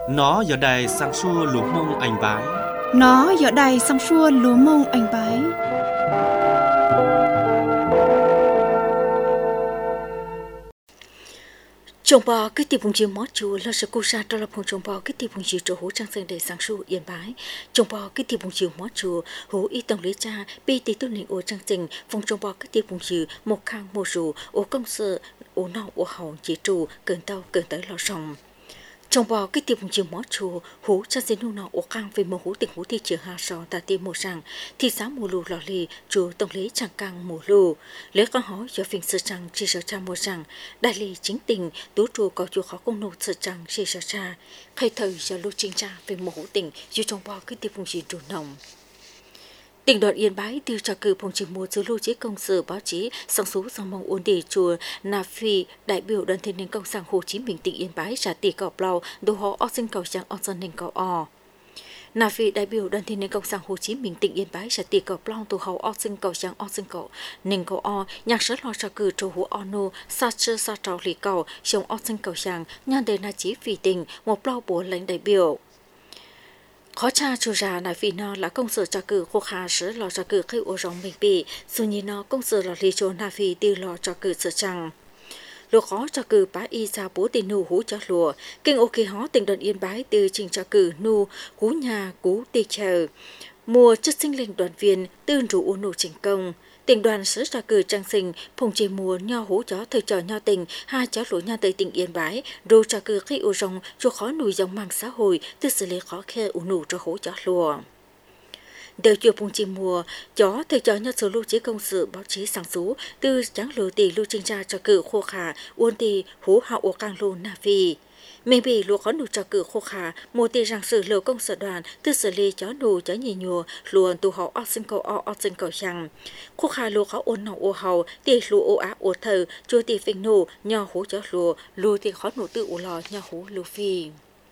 Nó giờ đài sang xua lúa mông anh bái. Nó giờ đài sang xua lúa mông anh bái. Trồng bò cái tiệm vùng chiều mót chùa là sự cố sa cho lập hồn trồng bò cái tiệm vùng chiều trổ hố trang sinh để sáng su yên bái. Trồng bò cái tiệm vùng chiều mót chùa hố y tổng lý cha bi tỷ tu nịnh ô trang sinh phòng trồng bò cái tiệm vùng chiều một khang một rù ô công sự ô nọ ô hậu chỉ trù cơn tàu cơn tới lo sòng. Trong bò cái tiệm chiều mót chùa hú cha xin nu nọ ô cang về mồ hú tỉnh hú thị trường hà sò ta tiệm mồ sang thị xã mồ lù lò lì chùa tổng lý chẳng cang mồ lù lấy con hỏi cho phiền sự trang chỉ sợ cha mồ sang đại lý chính tình tú chùa có chùa khó công nô sự trang chỉ sợ cha khai thời cho lưu chính cha về mồ hú tỉnh dù trong bò cái tiệm chiều trù nồng. Tỉnh đoàn Yên Bái tiêu trà cử phòng trường mùa dưới lưu trí công sự báo chí sang số sang mong ổn định chùa Na Phi đại biểu đoàn thanh niên công sản Hồ Chí Minh tỉnh Yên Bái trả tỷ cỏ plau đồ họ ở sinh cầu trang ở dân nền cầu o. Na Phi đại biểu đoàn thanh niên công sản Hồ Chí Minh tỉnh Yên Bái trả tỷ cỏ plau đồ họ ở sinh cầu trang ở sinh cầu nền cầu o nhạc sớ lo trà cử trù hồ ono sa chơ sa trào lì cầu sống ở sinh cầu trang nhan đề na chí vì tình một plau bố lãnh đại biểu. Khó cha chủ ra là vì nó là công sự trả cử khô khá sứ lò trả cử khi ô rong mình bị, dù như nó công sự là lý trốn là vì tiêu lò trả cử sự chẳng. Lùa khó trả cử bá y ra bố tình nụ hú cho lùa, kinh ô kỳ hó tỉnh đoàn Yên Bái từ trình trả cử nụ cú nhà cú tì chờ. Mùa chất sinh linh đoàn viên tư rủ ô nụ trình công. Tỉnh đoàn sứ ra cử trang sinh, phùng chế mùa nho hú chó thời trò nho tình, hai chó lúa nha tới tỉnh Yên Bái, rồi ra cử khi ô rong cho khó nùi dòng mạng xã hội, từ xử lý khó khe ủ nụ cho hú chó lùa. Đều chùa phùng chế mùa, chó thời trò nho số lưu chế công sự báo chí sáng số, từ tráng lùa tỷ lưu trình ra cho cử khô khả, uôn tỷ hú hạo ô càng lù Na Phi. Mình bị lúa khó nụ cho cử khô khả, một tỷ rằng sự lưu công sở đoàn, từ xử lý chó nụ chó nhì nhùa, luôn tù họ sinh cầu chẳng. Khô khả lúa khó ôn nọ ô hầu, tỷ lúa ô á ô thờ, chua tỷ phình nụ, nhỏ hú chó lúa tỷ khó nụ tự ô lò, nhỏ hú lưu phi.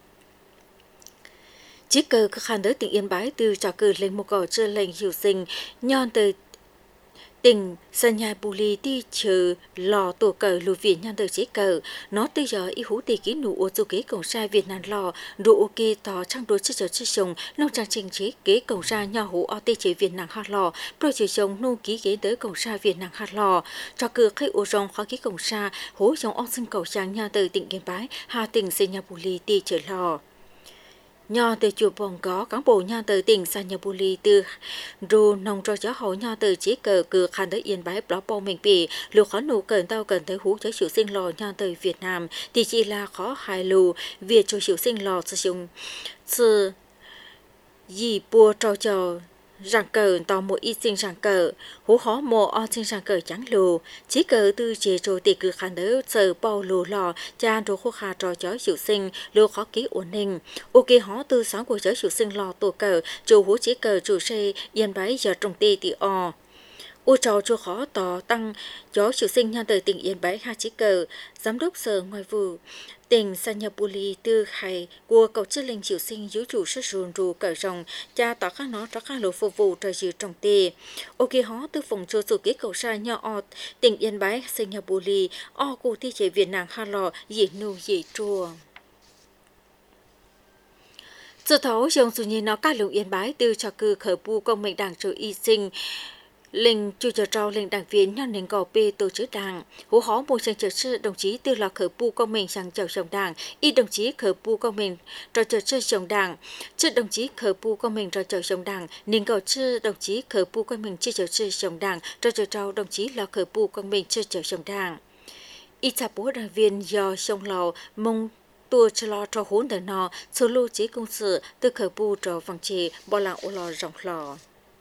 Chỉ cờ các khán đới tỉnh Yên Bái từ trò cử lên một cỏ chưa lệnh hiểu sinh, nhon từ tỉnh sân nhà bù lì đi chờ lò tổ cờ lùi viện nhan từ chế cờ nó từ giờ y hú tỷ ký nụ ô du kế cổng sai Việt Nam lò độ ok tỏ trang đối chất chờ chất chồng nông trang trình chế kế cổng ra nhỏ hú o tê chế Việt Nam hạt lò pro chế chồng nô ký kế tới cổng sai Việt Nam hạt lò cho cờ khách ô rong khó ký cổng sa hú trong o sinh cầu trang nha từ tỉnh Yên Bái hà tỉnh sân nhà bù lì đi chờ lò. Nho từ chùa Bồng có cán bộ nho từ tỉnh Sa Nhà Bù Lì từ rù nông cho gió hậu nho từ chỉ cờ cử khăn tới Yên Bái bỏ bông mình bị lục khó nụ cẩn tao cần tới hú cho chịu sinh lò nho từ Việt Nam thì chỉ là khó hài lù việc cho chịu sinh lò sử dụng sự gì bùa trò rằng cờ tàu một ít sinh rằng cờ hú khó mồ o sinh rằng cờ trắng lù chỉ cờ từ chế rồi tỷ cử khăn tới sờ bao lù lò cha đồ khô khà trò chó chịu sinh lù khó ký ổn định ok hó từ sáng của chó chịu sinh lò tổ cờ chủ hú chỉ cờ chủ xe Yên Bái giờ trồng tê tỷ o ô trò cho khó tỏ tăng chó chịu sinh nha từ tỉnh Yên Bái hai chỉ cờ giám đốc sở ngoại vụ tỉnh Sa Nhà Bù Lì từ hải của cầu chức linh chịu sinh giữ chủ sức rùn rù cởi rồng cha tỏ khác nó cho khác lỗ phục vụ trời dự trồng tê ok hó từ phòng chùa chủ kế cầu sa nhỏ ọt tỉnh Yên Bái Sa Nhà Bù Lì o cụ thi chế Việt Nam hà lò dị nụ dị chùa. Sự thấu dòng dù nhìn nó các lượng Yên Bái từ trò cử khởi bu công mệnh đảng chủ y sinh linh chủ chờ trao linh đảng viên nhân nền gò p tổ chức đảng hú hó một chân trợ sư đồng chí từ lò khởi bu công mình sang chầu chồng đảng y đồng chí khởi bu công mình cho trợ sư chồng đảng chứ đồng chí khởi bu công mình cho chầu chồng đảng nền gò chứ đồng chí khởi bu công mình chưa trợ sư chồng đảng cho chờ trao đồng chí lò khởi bu công mình chưa chầu chồng đảng y chả bố đảng viên do sông lò mông tua cho lo cho hốn đời nọ số lưu chế công sự từ khởi bu cho vòng trì bỏ làng ô lò rộng lò.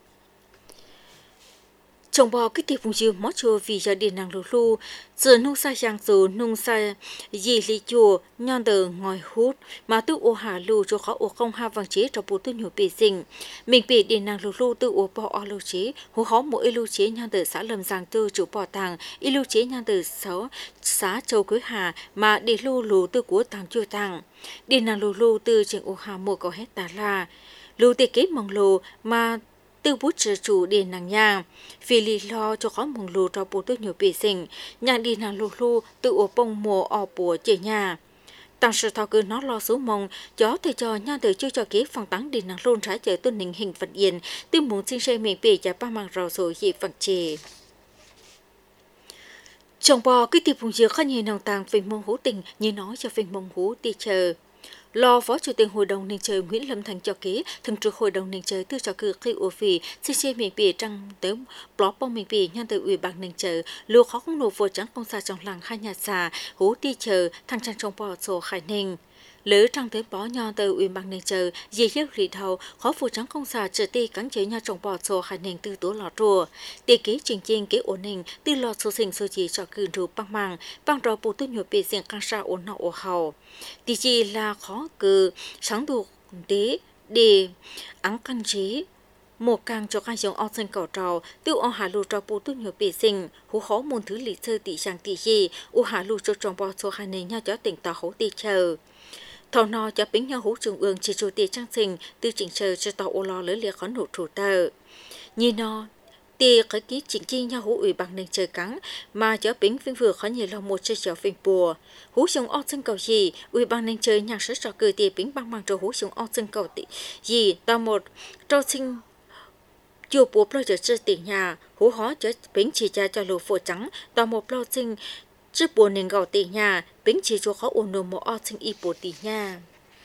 Trồng bò cái tiệp vùng dừa mót chùa vì giờ điện năng lù lù, giờ nông sa giang dù nông sa gì lý chùa nhon tờ ngòi hút mà tự ô hà lù cho khó ô không ha vàng chế cho bố tư nhiều bề sinh. Mình bị điện năng lù lù tự ô bò o lưu chế, hú khó mỗi lưu chế nhon tờ xã Lâm Giang tư chủ bò tàng, y lưu chế nhon tờ sáu xã Châu Quế Hà mà để lù lù tư của tàng chùa tàng. Điện năng lù lù từ trên ô hà mua có hết tà la, lù tê kế mong lù mà từ bút trợ chủ điện nàng nhà vì lý lo cho khó mong lù cho bố tư nhiều bề sinh nhà điện nàng lù lù tự ô bông mùa o bùa chế nhà tăng sự thọ cứ nó lo số mong gió thời cho nhau từ chưa cho kế phòng tắng đi năng luôn trái chờ tuân hình hình vật yên tư muốn xin xây miền bể cho ba mang rau rồi dị vật chè chồng bò cái tiệp vùng dừa khá nhiều nòng tàng về mong hữu tình như nói cho về mong hữu đi chờ lo phó chủ tịch hội đồng nên trời Nguyễn Lâm Thành cho kế thường trực hội đồng nên trời tư cho cử khi ủa phì xin xe miền bì trăng tới blog bong miền bì nhân từ ủy ban nên trời lưu khó không nộp vô trắng công xa trong làng hai nhà xà hú đi chờ thằng trang trong bò sổ khải ninh lỡ trăng tới bó nho từ ủy ban nên trời dì hiếu rì đầu khó phụ trắng công xa trở ti cắn chế nhau trong bò sổ khải ninh từ tố lọ rùa tỷ kế trình chiên kế ổn ninh từ lọ số sinh số gì cho cử rù băng rò bù tư nhộp bì riêng căng xa ổn nọ ổ hầu tỷ gì là khó cử sáng đủ để áng căn trí một càng cho các dòng ao sinh cỏ trào tiêu ao hà lù trào bù tư nhộp bì sinh hú khó môn thứ lý sơ tỷ sang tỷ gì u hà lù cho trong bò sổ khải ninh nhau cho tỉnh tàu hố tỷ chờ thầu nọ cho bính nhau hú trường ương chỉ chủ tiền trang sinh từ chỉnh chờ cho tàu ô lo lỡ liệt khó nổ thủ tờ như nó tì cái ký chỉnh chi nhau hú ủy bằng nền trời cắn mà cho bính viên vừa khó nhiều lòng một chơi chở viên bùa hú sông o sinh cầu gì ủy ban nền trời nhạc sức cho cười tì bính bằng bằng cho hú sông o sinh cầu tì gì tao một trâu sinh chùa bùa lo cho chơi tiền nhà hú hó cho bính chỉ cho lô phổ trắng tao một lo sinh trước buồn nên gạo tỷ nhà bính chỉ cho khó ổn định một o sinh y bộ tỷ nhà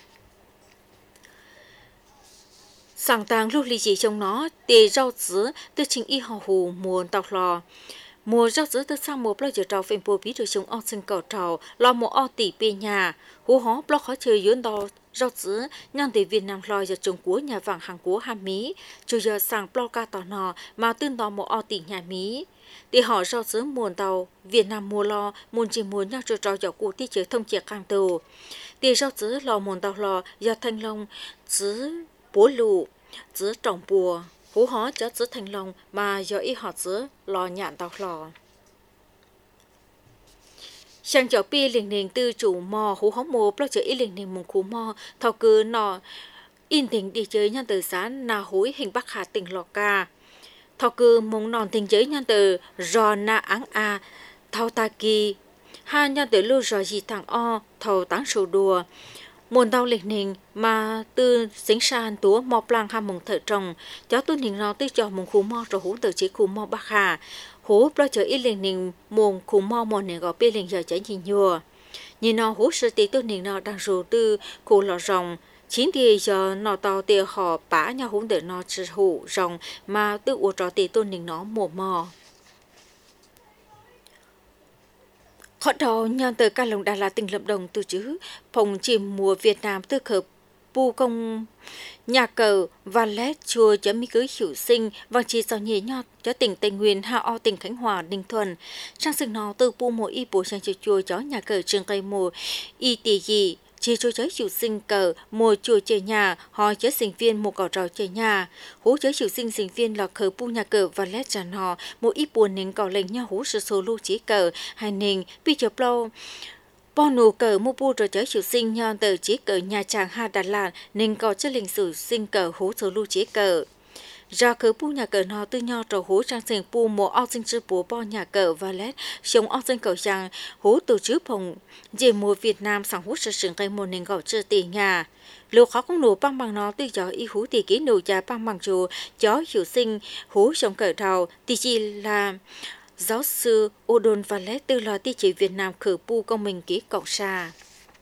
sáng tàng lúc lý gì trong nó để rau dứa từ chính y họ hù mùa tàu lò mùa rau dứa từ sang mùa bao giờ trào phèn bùa bí được trong o sinh cỏ trào lo một o tỷ bê nhà hú hó bao khó chơi yến đo rau dứa nhang từ Việt Nam lo giờ trồng của nhà vàng hàng của Hàn Mỹ chủ giờ sang bao ca tàu nọ mà tương đo một o tỷ nhà Mỹ để họ rau dứa muôn tàu Việt Nam mua lo muôn chỉ muốn nhau cho trò dạo cụ tí chế thông chiếc hàng tàu để rau dứa lò muôn tàu lò do thanh long dứa bố lụ dứa trồng bùa hú hó cho dứa thanh long mà do ít họ dứa lò nhạn tàu lò sang chợ pi liền nền từ chủ mò hú hó mồ bao giờ ít liền nền mùng khú mò thao cứ nọ in tình đi chơi nhân từ sáng na hối hình bắc hà tỉnh lò ca thọ cư mong non tình giới nhân từ rò na áng a thao ta kỳ ha nhân từ lưu rò gì thằng o thầu táng sầu đùa muôn đau lịch nình mà từ sinh san túa mò plang ham mong thợ trồng cháu tôi nình nó tới cho mong khu mò rồi hú từ chỉ khu mò bắc hà hú bao giờ ít lịch nình mong khu mò mò nình gọi bê lịch giờ chảy nhìn nhùa nhìn nó hú sự tí tôi nình nó đang rù từ khu lò rồng chính thì giờ nó tàu tiền họ bả nhau húng để nó chỉ hủ rồng mà tự uống trò tiền tôn nình nó mồ mò họ đầu nhau từ ca lồng Đà Lạt tỉnh Lâm Đồng từ chữ phòng chìm mùa Việt Nam từ khởi pu công nhà cờ và lét chùa cho mỹ cưới hiểu sinh và chỉ sau nhẹ nhọt cho tỉnh Tây Nguyên Hạ O tỉnh Khánh Hòa Ninh Thuận trang sức nó từ pu mùa y bổ sang chùa cho nhà cờ trường cây mùa y tỷ gì chỉ cho giới chủ sinh cờ mùa chùa chơi nhà họ cho sinh viên một cỏ trò chơi nhà hú giới chủ sinh viên là khởi pu nhà cờ và lét tràn họ một ít buồn nên cỏ lệnh nhau hú sự số lưu chỉ cờ hai nền bị chụp lâu bao nụ cờ mua bu rồi giới chủ sinh nhau từ chỉ cờ nhà chàng Hà Đà Lạt nên cỏ cho lịch sử sinh cờ hú số lưu chỉ cờ ra khởi pu nhà cờ nó từ nhau trò hú trang sinh pu một ao sinh chữ bố bao nhà cờ và lét sống ao sinh cờ rằng hú từ trước phòng về mùa Việt Nam sang hú sự sừng cây một nền gạo chưa tỷ nhà lúc khó cũng nổ băng bằng nó từ gió y hú thì kỹ nổ giá băng bằng chùa gió hiểu sinh hú sống cờ đầu thì chỉ là giáo sư Odon và lét từ lò ti chỉ Việt Nam khởi pu công mình ký cộng xa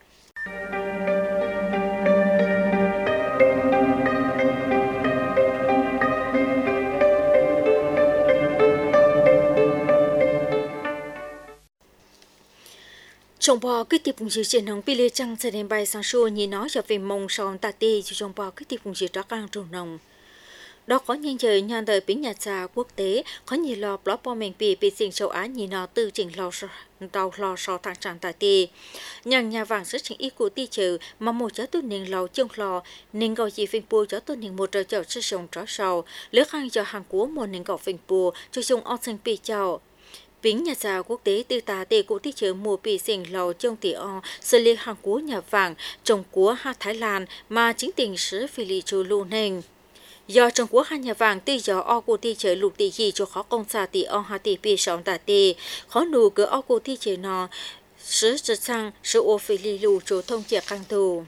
trong bò cái tiệp vùng dừa trên nông pili trăng sẽ đem bay sang xua như nói cho về mông sòn tà tê cho trong bò cái tiệp vùng dừa đó càng trồng nồng đó có nhân trời nhân đời biến nhà trà quốc tế có nhiều lò blog bò mình bị sinh châu Á như nó từ chỉnh lò sò thang tràn tà tê nhằng nhà vàng rất chính ý của ti trừ mà một cháu tôi nên lò trong lò nên gọi gì phình bùa cháu tôi nên một trò chậu sư sông trò sầu lứa khang cho hàng của một nên gọi phình bùa cho sông on sinh pi chậu Bính nhà trà quốc tế từ tà tê của thị trường mùa bị sinh lầu trong tỷ o xử lý hàng của nhà vàng trồng của hai Thái Lan mà chính tỉnh sứ phi lì chủ lưu nền. Do trồng của hai nhà vàng từ gió o của thị trường lục tỷ gì cho khó công xa tỷ o hai tỷ bị sống tà tê khó nụ cửa o của thị trường nó sứ trực sang sứ ô phi lì lù chủ thông chia căng tù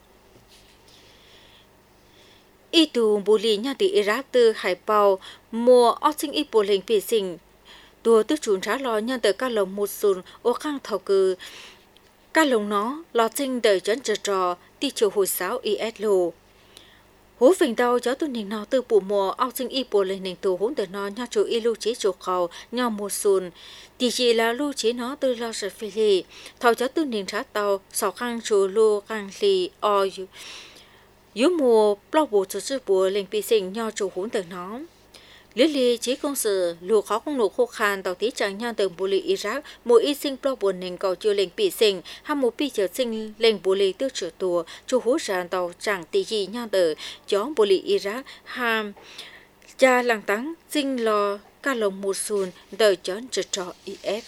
y tù bù lì nhà tỷ Iraq từ hải bào mùa óc sinh y bù lệnh bị sinh đùa tức chuẩn trả lo nhân từ các lồng một sùn ô khang thầu cử các lồng nó lo sinh đời chấn trò ti chiều hồi giáo is lù hú phình đau gió tu nình nó từ bù mùa óc sinh y bù lệnh nình tù hỗn từ nó nhau chủ y lưu chế chủ khẩu nhau một sùn thì chỉ là lưu chế nó từ lo sợ phi lì thầu gió tu nình trả tàu sào khang chủ lưu khang lì o yếu mùa bao bộ chủ sư bùa lệnh bị sinh nhau chủ hỗn từ nó lý lý chỉ công sự lùa khó không nổ khô khan tàu tí chẳng nhau từ bù lì Iraq mỗi y sinh bao bộ nền cầu chưa lệnh bị sinh ham một pi chờ sinh lệnh bù lì tiêu trừ tùa chủ hú ràn tàu chẳng tỷ gì nhau từ gió bù lì Iraq ham cha làng tắng sinh lo ca lồng một sùn đời chón trừ trò is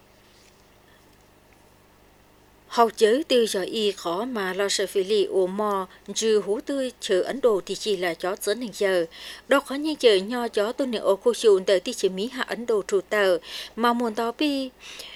hậu chớ từ giờ y khó mà lo sợ phi lì ồ mò dư hú tươi chờ Ấn Độ thì chỉ là chó dẫn hình giờ đó khó nhanh chờ nho chó tôi nè ô cô chùn đời thì chỉ mỹ hạ Ấn Độ trụ tờ mà muốn tao bi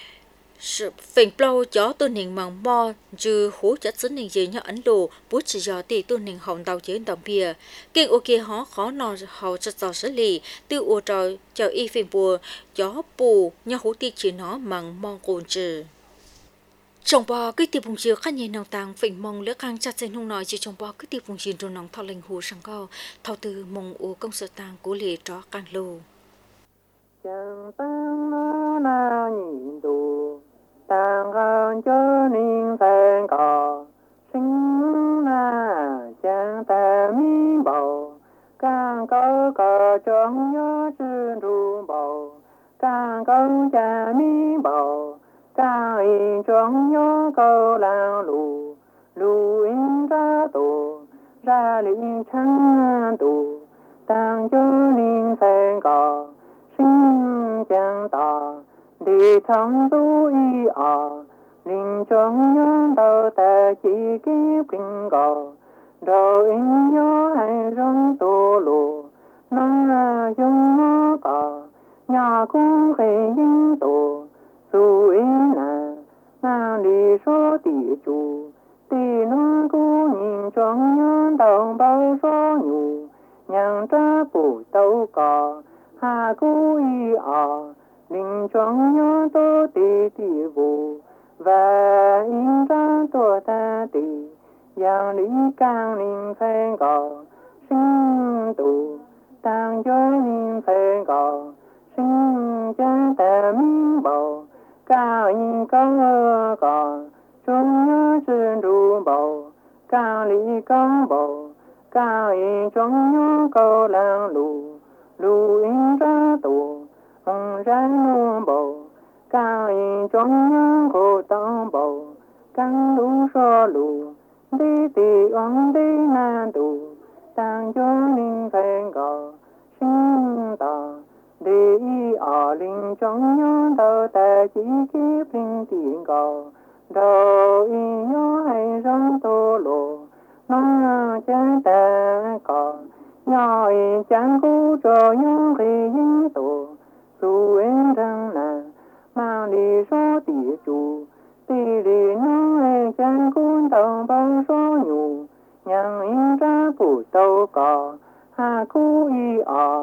phình plau chó tôi nè mằng mò dư hú chất dẫn hình giờ nho Ấn Độ bút chỉ giờ thì tôi nè hồng tàu chế tàu bia kinh ô kia hó khó nò hậu chất giò xử lý từ ô trò chờ y phình bùa chó bù nho hú thì chỉ nó mằng mò cồn trừ trong bò cái tiệp vùng chiều khá nhiều nòng tàng phình mong lỡ khang chặt dây nung nói chỉ trong bò cái tiệp vùng chiều rồi nòng thọ lệnh hồ sang cao thọ từ mong ô công sở tàng của lệ tró càng lù chẳng tăng nó na nhìn đủ tàng gan cho ninh thành cỏ sinh na chẳng ta mi bầu càng có trong nhớ chân ru bầu càng có cha mi bầu ta in trong nhớ câu lao lù lù in ra tổ ra linh chân tổ tăng cho linh thành cỏ sinh chẳng tỏ đi trong tu y linh trong nhớ đầu ta chỉ kiếp kinh cỏ rồi in nhớ hay trong tổ lù nó dùng nó cỏ nhà cũng khề in tổ su yên à mang đi số tỷ chủ tỷ nó cố nhìn trong nhớ đồng bao số nhủ nhàng tra bù tàu cỏ hà cố y linh trong nhớ tô tỷ tỷ vụ và in ra tổ ta tỷ yang lý càng linh phen cỏ sinh tụ tăng cho linh phen cỏ sinh cha ta minh bầu cao in công còn trung nhớ chân ru bầu cao lý công bầu cao in trong nhớ câu lang lù lù in ra tù hồng ra nô bầu cao in trong nhớ cô tông bầu căng lù so lù đi tì ông đi na tù tăng cho linh phen gò sinh tò đi linh trong nhớ đầu ta chỉ kiếp linh tiền cầu đầu y nhớ hay rong tô lộ nó chẳng ta còn nhỏ y chẳng cú cho nhớ khi yên tổ su em thăng nà mang đi số tỷ chủ tỷ đi nó chẳng cú tàu bao số nhủ nhàng in ra phủ tàu cỏ hà cú y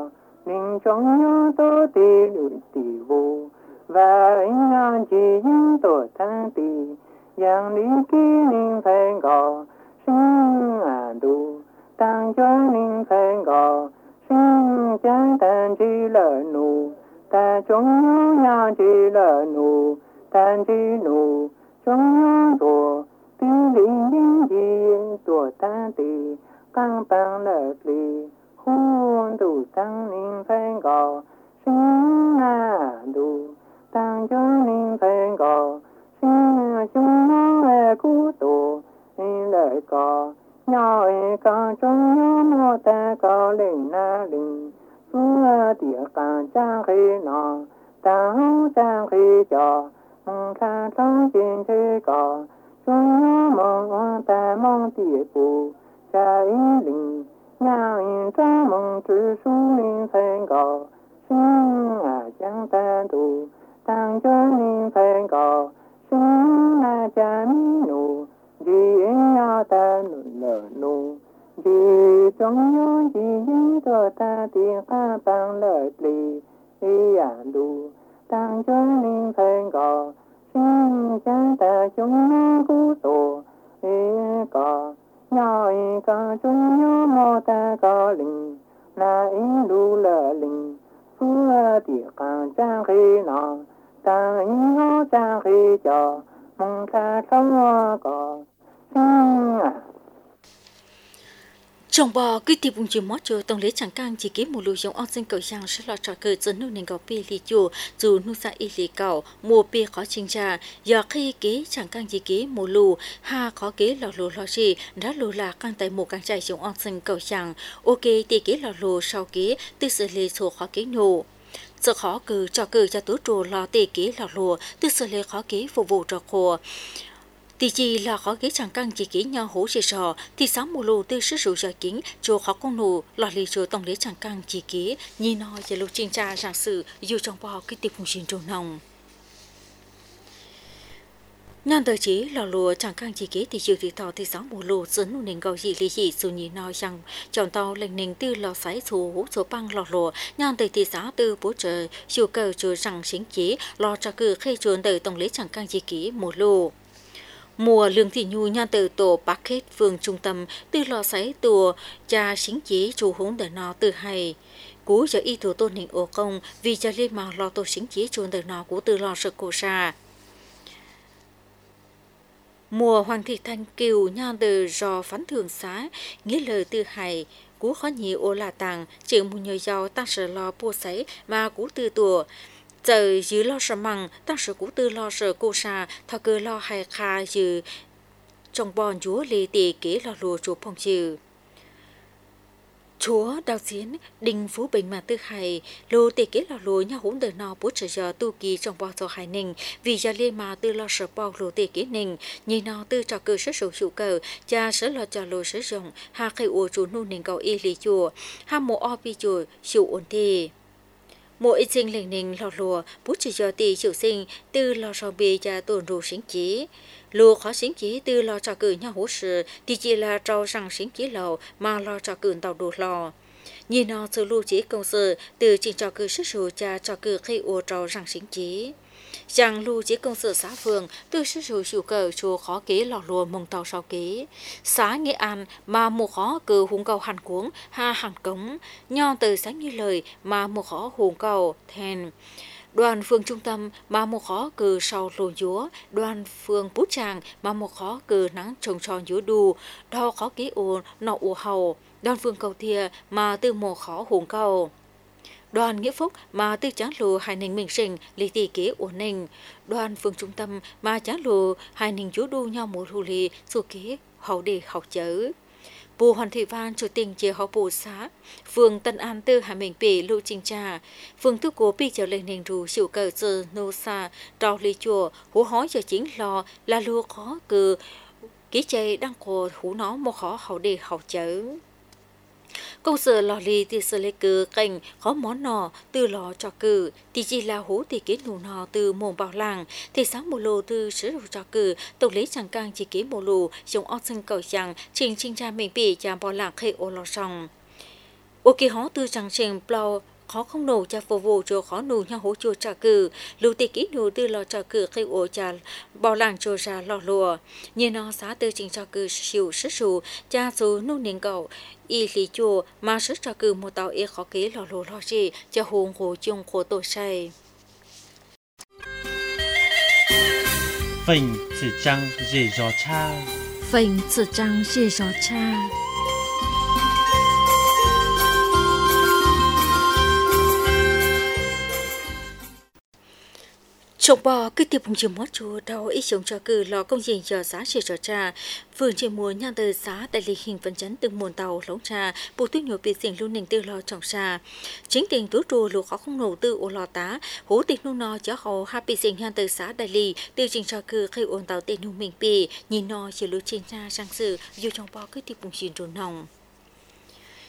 linh trong nhớ tô tỷ lụi tỷ vô và anh ngang chỉ những tổ thang tỷ yang lý ký linh phen gò sinh đủ tăng cho linh phen gò sinh chẳng tàn chỉ lỡ nụ ta trong nhớ nhà chỉ lỡ nụ tàn chỉ nụ trong nhớ tổ tiếng linh linh gì tổ thang tỷ căng bằng lỡ lì hôn đủ tăng linh phen gò sinh đủ tăng cho linh phen gò sinh chúng nó cú tổ lợi cò nhỏ cò trong nhớ mô ta có linh na linh xưa tỉa càng trang khi nọ ta hữu trang khi cho khá trong trên thế cò trong nhớ mong ta mong tỉa phụ cha ý linh nhà in ra mong chữ su linh phen gò sinh chẳng ta đủ tăng cho linh phen gò sinh chúng nhau chỉ những cho ta tiếng ca bằng lời lì à đủ tăng cho linh thành có xin cha ta chúng nó cú tổ có nhau có chúng nhau mô ta có linh là in đủ lờ linh phú địa càng trang khi nó ta in nó trang khi cho mong ta sống có trong bò cái tiệp vùng chiều mót cho tổng lý chẳng càng chỉ kiếm một lũ giống ong sinh cầu giang sẽ là trò cười dẫn nụ nền cầu pi li chùa dù nụ sa y li cầu mùa pi khó chinh trà giờ khi kế chẳng càng chỉ kế một lũ ha khó kế lò lù lo gì đã lù là càng tại một càng chạy giống ong sinh cầu giang ok thì kế lò lù sau kế từ sự lì số khó kế nổ sự khó cử cho tú trù lò tê kế lò lù từ sự lì khó kế phục vụ cho khổ thì chỉ là khó kế chẳng căng chỉ kế nhau hỗ trợ sò thì sáng mùa lù từ sức sử dụng kính cho khó công nụ lò lì cho tổng lý chẳng căng chỉ kế nhìn nó chỉ lục trình tra rằng sự dù trong bò cái tiệp phùng xin trồn nồng nhân tới chỉ lò lùa chẳng căng chỉ kế thì chiều thì tàu thì sáng mùa lù dẫn nụ nền cầu gì lý gì dù nhìn nó rằng chọn tàu lệnh nền từ lò sái số băng lò lùa nhân tới thì sáng từ bố trợ chiều cầu cho rằng xính chế lò trả cử khi chuồn tới tổng lý chẳng căng chỉ kế mùa lù mùa lương thị nhu nhan từ tổ bắc hết phường trung tâm từ lò sấy tùa cha xính chế chủ húng để nó từ hay cú giờ y thủ tôn hình ô công vì cha lên mà lò tổ xính chế chuồn để nó cú từ lò sợ cổ xa mùa hoàng thị thanh kiều nhan từ rò phán thường xá nghĩa lời từ hay cú khó nhị ô là tàng chỉ một nhờ giàu ta sợ lò bùa sấy mà cú từ tùa giờ dưới lo sợ măng ta sợ cú tư lo sợ cô sa thà cơ lo hay kha dư trong bòn chúa lê tề kế lo lùa chúa phong trừ chúa đào diễn đình phú bình mà tư hay lô tề kế lo lùa nhau húng đời nọ bố trợ giờ tu kỳ trong bò cho hai ninh vì gia lê mà tư lo sợ bao lô tề kế ninh nhìn nó tư trò cơ sức sổ chủ cờ cha sở lo cho lô sử dụng hà khai ua chú nô ninh cầu y lý chùa hà mộ o pi chùa chịu ổn thề mỗi ít sinh lệnh ninh lò lùa bút chỉ cho tỷ chịu sinh từ lò sau bì cha tổn rù sinh chí lùa khó sinh chí từ lò trò cử nhau hỗ sự thì chỉ là trao rằng sinh chí lầu mà lò trò cử tàu đồ lò nhìn nó sự lưu chí công sự từ trình trò cử sức sổ cha trò cử khi ua trao rằng sinh chí rằng lưu chí công sự xã phường từ sức sổ chịu cờ chùa khó kế lò lùa mông tàu sau kế xã Nghệ An mà một khó cử hùng cầu hàn cuống ha hàn cống nhon từ sáng như lời mà một khó hùng cầu thèn đoàn phường trung tâm mà một khó cử sau lùa dúa đoàn phường bút tràng mà một khó cử nắng trồng tròn dúa đù đo khó kế ồ nọ ồ hầu đoàn phường cầu thìa mà từ một khó hùng cầu đoàn Nghĩa Phúc mà từ tráng lù hai ninh mình sinh lý tỷ kế ổn ninh đoàn phường trung tâm mà tráng lù hai ninh chú đu nhau một hù lì số kế hậu đề học chớ bù hoàn thị văn chủ tình chia họ bù xã phường Tân An từ Hà Minh Bỉ lưu trình trà phường Tư Cố Bỉ trở lên nền rù chịu cờ giờ nô xa trao lý chùa hú hói giờ chính lò là lúa khó cừ ký chạy đang cổ hú nó một khó hậu đề học chớ công sở lò lì thì sở lê cử cảnh có món nọ từ lò cho cử thì chỉ là hú thì kế nụ nọ từ mồm bảo làng thì sáng một lô từ sử dụng cho cử tổng lý chẳng càng chỉ kế một lô giống ong sinh cầu chẳng trình trình tra mình bị chạm bảo làng khi ô lò sòng ok hó từ chẳng trình plau khó không nổ cha phục vụ cho khó nụ nhau hỗ trợ trả cử lưu tịch ít nụ từ lò trả cử khi ổ trả bảo làng cho ra lò lùa như nó xã từ trình trả cử xỉu sức sù cha số nụ nền cầu y lý chùa mà sức trả cử một tàu y khó kế lò lùa lo gì cho hùng hồ chung khổ tổ say Phình chỉ trăng dễ gió cha phình chỉ trăng dễ gió cha chồng bò cứ tiệp vùng trường mót chùa đâu ít chồng cho cử lò công trình chờ giá chỉ cho trà phường trên mùa nhan từ giá đại lý hình phấn chấn từng muôn tàu lóng trà bộ tuyết nhiều biệt diện luôn nền tư lo trồng trà chính tình túi trù lục khó không nổ tư ô lò tá hố tịch nung no chó hậu hai biệt diện nhan từ giá đại lý từ trình cho cử khi ôn tàu tên nung mình bì nhìn no chỉ lưu trên cha sang sự dù chồng bò cứ tiệp vùng trường trồn nòng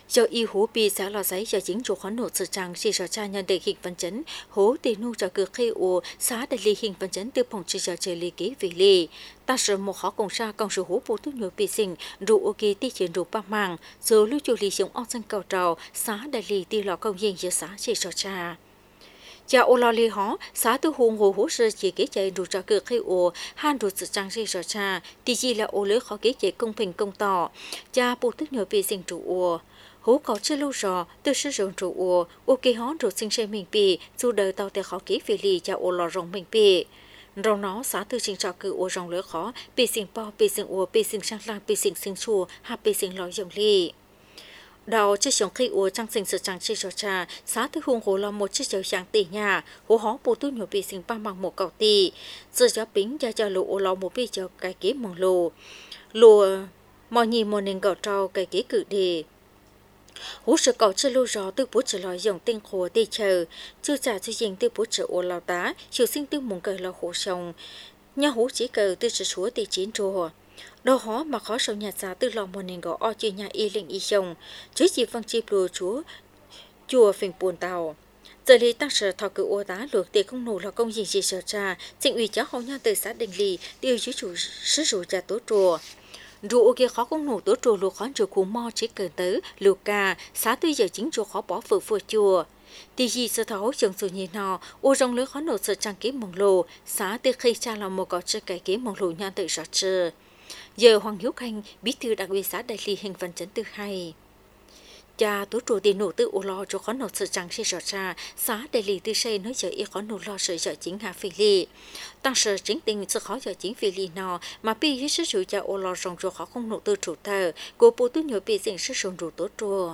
do y hú bị xã lò giấy do chính chủ khoản nổ sự trang chỉ cho cha nhân để hình vấn chấn hố tiền nu cho cứ khi u xã để li hình vấn chấn từ phòng chỉ cho chơi li ký vì li ta sợ một khó công sa công sự hú bố tu nhiều bị sinh rủ ok ti chiến rủ ba màng rồi lưu chủ li sống ong dân cầu trào xã để li ti lò công yên giữa xã chỉ cho cha cha ô lo li hó xã tu hùng hồ hú sơ chỉ kế chạy rủ cho cứ khi u han rủ sự trang chỉ cho cha ti chỉ là ô lưới khó kế chạy công bình công tỏ cha bố tu nhiều bị sinh rủ u hú có chưa lâu rồi từ sử dụng rượu uống ok hón rượu sinh sinh mình bị dù đời tàu để khó kỹ về lì cho ô lò rồng mình bị rồng nó xã từ trình trò cử uống rồng lửa khó bị sinh po bị sinh uống bị sinh sang lang bị sinh chua hay bị sinh lòi dòng lì đầu chiếc sống khi uống trang sinh sự trang trí cho cha xã từ hùng hồ là một chiếc dầu sáng tỷ nhà hú hó bù tu nhiều bị sinh ba bằng một cầu tỷ giờ cho bính cho lụ ô lò một bị cho cái kế mong lùa mọi nhì một nền gạo trâu cái kế cử đề hú sự cầu chưa lâu rõ từ bố trở lại dòng tinh khổ đi chờ chưa trả cho dành từ bố trở ô lao tá chiều sinh từ mùng cờ là khổ sông nhà hú chỉ cờ từ trở xuống từ chiến trùa đâu hó mà khó sầu nhà giá từ lòng một nền gạo o chưa nhà y linh y sông chứ chỉ văng chip lùa chúa chùa phình buồn tàu giờ lý tăng sở thọ cử ô tá luộc tiền công nổ là công gì sở trà chính ủy cháu hậu nhà từ xã đình lì điều chứ chủ sứ chủ nhà tố chùa rượu kia khó cũng nổ tố trù lục khó rượu cú mo chỉ cần tới lục ca xã tư giờ chính chùa khó bỏ vừa chùa thì gì sơ thấu chồng sự nhìn nọ ô rong lưới khó nổ sự trang kiếm mong lồ xã từ khi cha là một có chơi cái kiếm mong lồ nhan tự rõ chưa giờ Hoàng Hiếu Khanh bí thư đặc biệt xã đại lý hình văn chấn thứ hai cha tố trụ tiền nổ tự ô lo cho khó nổ sự trang sẽ rõ ra xã đại lý tư xây nói giờ y khó nổ lo sự giờ chính hạ phi lì tăng sở chính tình sự khó giờ chính phi lì nọ mà bi hết sự chủ cha ô lo rong cho khó không nổ tự chủ tờ của bộ tu nhớ bị diễn sự rong rủ tố trụ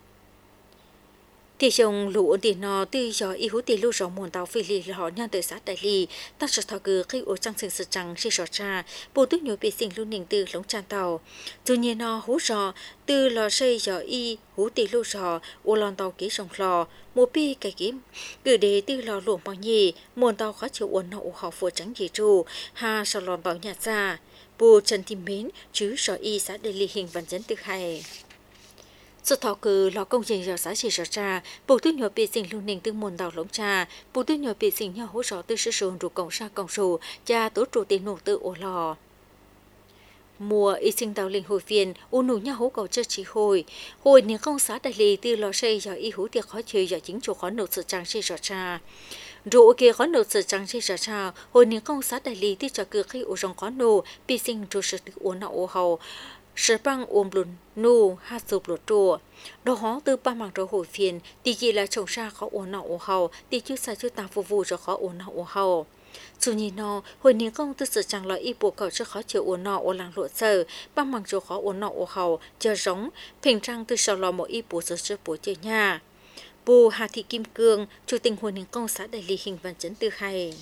thì chồng lũ tiền nọ từ giờ y hú tiền lưu rong muôn tàu phi lì họ nhân từ xã đại lý tăng sở thọ cứ khi ô trang sự trang sẽ rõ ra bộ tu nhớ bị diễn lưu ninh từ lống tràn tàu dù nhiên nọ hú rò từ lò xây giờ y hú tiền lưu rò ô lon tàu ký rong lò một pi cái kiếm cứ để từ lò luồng bao nhì muôn tàu khó chịu uốn nậu họ phù trắng gì tru ha sò lon bảo nhà ra bù trần tìm mến chứ sở y xã đại lý hình văn chấn thứ hai sự thọ cử lò công trình giờ xã chỉ rõ ra bộ tư nhỏ bị sinh lưu ninh từ muôn tàu lống trà bộ tư nhỏ bị sinh nhau hỗ trợ từ sử dụng rủ cổng sa cổng sù cha tố trụ tiền nổ tự ô lò mùa y sinh tàu linh hồi phiền u nụ nhau hố cầu chơi chỉ hồi nếu không xã đại lý từ lò xây giờ y hú tiệc khó chơi giờ chính chủ khó nộp sự trang chỉ rõ ra rượu kia khó nộp sự trang chỉ rõ ra nếu không xã đại lý từ cho cửa khi u rong khó nộp bị sinh trụ sự tự uốn nọ ô hầu sở băng ôm lùn nu hát sụp lụt chùa đồ hó từ ba mảng rồi hồi phiền thì chỉ là trồng sa khó uốn nọ ô hầu thì chưa sai chưa ta phục vụ cho khó uốn nọ ô hầu dù nhìn nó hồi nếu không từ sự chẳng lợi y bộ cầu cho khó chịu uốn nọ ô làng lụa sờ ba mảng rồi khó uốn nọ ô hầu chờ giống平trang từ sau lò một y bộ sơ sơ bộ chơi nhà bù Hà Thị Kim Cương chủ tịch hội nín công xã đại lý hình văn chấn thứ hai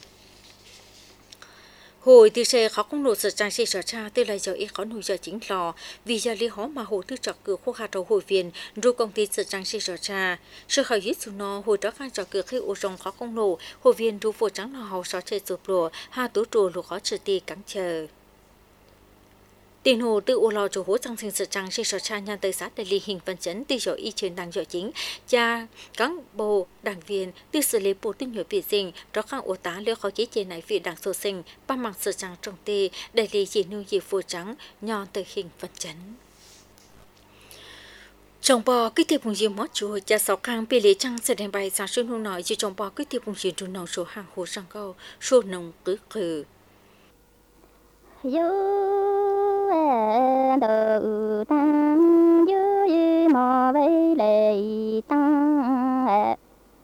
hồi từ xe khó không nổ sự trang xe sở cha từ lại giờ ít khó nổi giờ chính lò vì giờ lý hó mà hồ tư trọc cửa khu hạt đầu hồi viên rồi công ty sự trang xe sở cha sự khởi hết số nó hồi đó khai trọc cửa khi ô rong khó không nổ hồi viên rồi phổ trắng lò hầu sáu chơi sụp lùa hà tố trùa lùa khó trừ tì cắn chờ tiền hồ tự ô lò chủ hố trang sinh sự trang xe sở cha nhân tới xã đại lý hình văn chấn từ giờ y trên đảng giờ chính cha cán bộ đảng viên từ xử lý bộ tin nhớ bị sinh đó khang ô tá lứa khó ký trên này vị đảng sổ sinh ba mạng sự trang trong tê đại lý chỉ nuôi gì phù trắng nhon tới hình văn chấn trồng bò cái tiệp vùng diêm mót chùa cha sáu khang bị lấy trang sẽ đem bài sáng xuân hùng nói chỉ trồng bò cái tiệp vùng diêm trùng nòng số hàng hồ sang câu số nồng cứ khử đầu tăng dưới mò với lệ tăng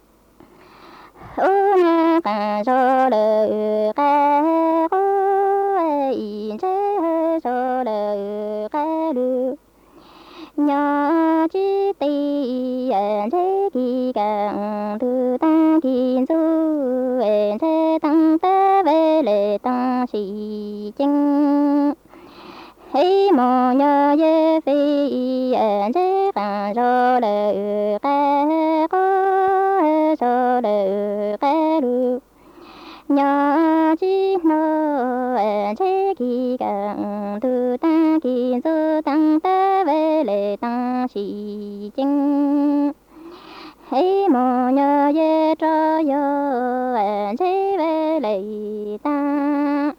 ô na cả cho đời ca có chế cho đời ca được nhỏ chỉ tì chế kỳ càng từ ta kỳ du chế tăng ta về lệ tăng sĩ chân hey mò nhớ ye phi chế càng cho đời ca có cho đời ca được nhỏ chỉ nó chế kỳ càng từ ta kỳ du tăng ta về lệ tăng sĩ chỉ chính hãy mò nhờ ye cho yo chế về lệ ta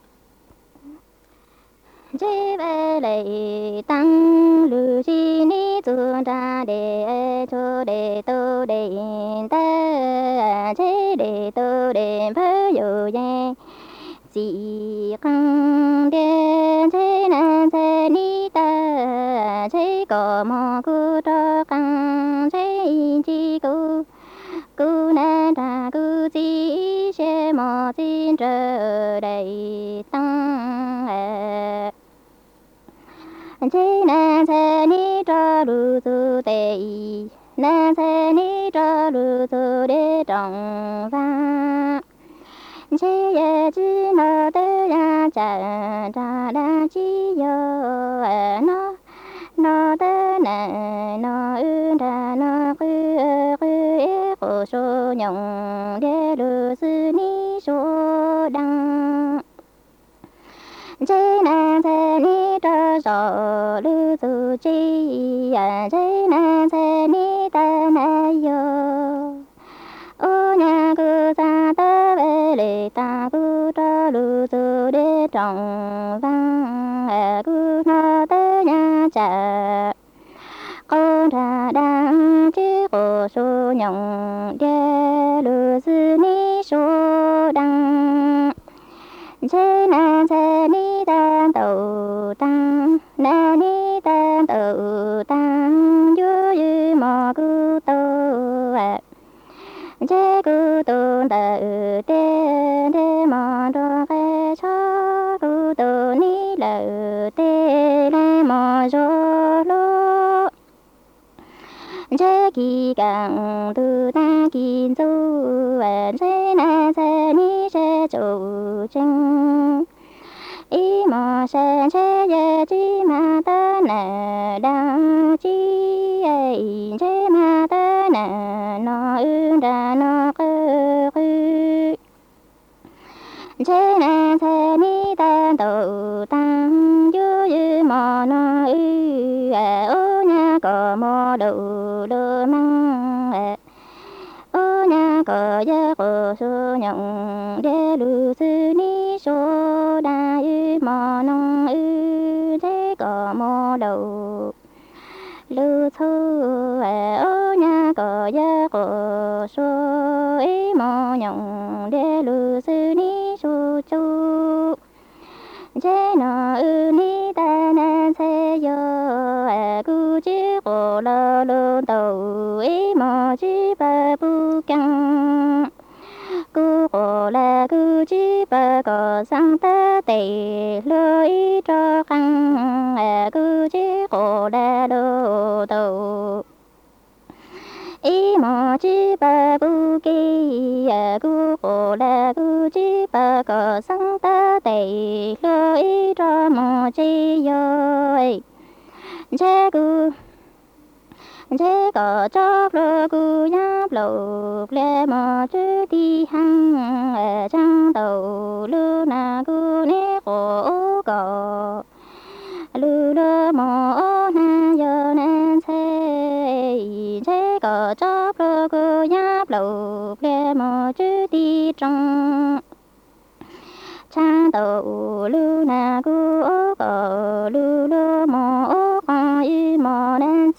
chế về lệ tăng lưu chi ni tuân ra để cho để tô để ta chế để tô để phơi yo ye chỉ cần đến chế nan chế ni ta chế có mò cứ cho cần chế chỉ cứ nan ta cứ chỉ chế mò xin trở đầy tăng chế nan chế ni cho lu tu tê nan chế ni cho lu tu để trồng va chế ye chỉ nó tới ya cha cha đã chỉ yo nó tới nè nó ra nó cứ cô số nhung để lu sư ni số đăng chế na chế ni cho số lu tu chi chế na chế ni ta na yo ô nhà cứ ra tới về lệ ta cứ cho lu tu để trồng vang cứ nó tới nhà cha con ra đang chỉ cô số nhung để lu sư ni số đăng chế na chế ni tan tàu tăng na ni tan tàu tăng yu mò cứ tàu chế cứ tôn tự tê mò đô kê cho cứ tôn ni lợ tê lê mò rô lô chế kỳ càng tu ta kỳ du chế na chế ni chế chủ trinh ý mò chế ye chi ma ta nè đăng chi chế ma ta nè nó ra nó cơ chế na chế ni ta tu tăng yu mò nó ô nhà có mò đầu đô măng ô nhà có ya có số nhung để lu sư ni số đa mò nong thế có mò đầu lu thu ô nhà có ya có số mò nhung để lu sư ni số chu chế nó ni ta na se yo cu chi cô la lu tàu mò chi ba bu căng cu cô la cu chi ba có sang ta tê lối cho căng cu chi cô la lu tàu mò chi ba bu ki cu cô la cu chi ba có sang ta tê lối cho mò chi yo chế có chóp lô cu nháp lục lê mò chứ đi hăng trăng tàu lưu na cu nê cổ cổ lưu lô mò na yo nên chế có chóp lô cu nháp lục lê mò chứ đi trong trăng tàu lưu na cu cổ lưu lô mò mò nên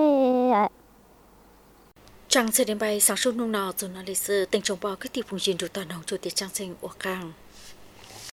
Trang sẽ đến bay sáng sớm nung nào rồi nó lịch sử tình trồng bò cái tiệp vùng chiến trụ toàn hồng chủ tiết trang sinh của Cang